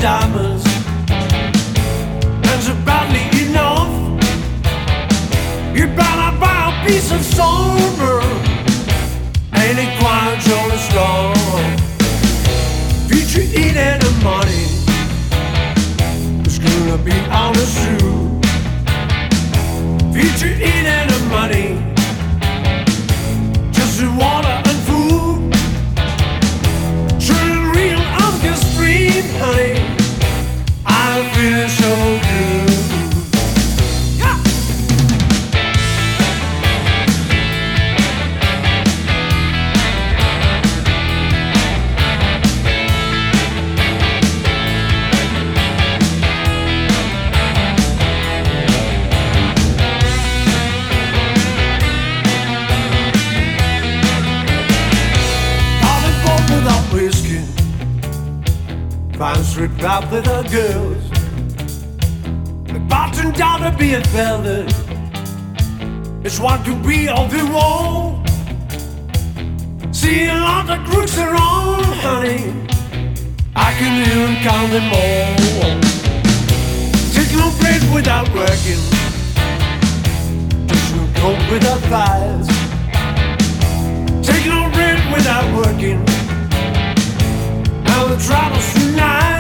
diamonds, and so badly enough, you better buy a piece of silver. Ain't it quite jolly strong? Future eating the money, it's gonna be on the zoo. Future eating the money, just the water and food. Turning real on the street, honey, I'm feeling so good. Yeah. Whiskey, fine strip out with the girls, the bottom down to be a velvet. It's one to be of the wall. See a lot of crooks around, honey, I can even count them all. Take no bread without working, just no coke without fires. Take no bread without working, now the troubles tonight.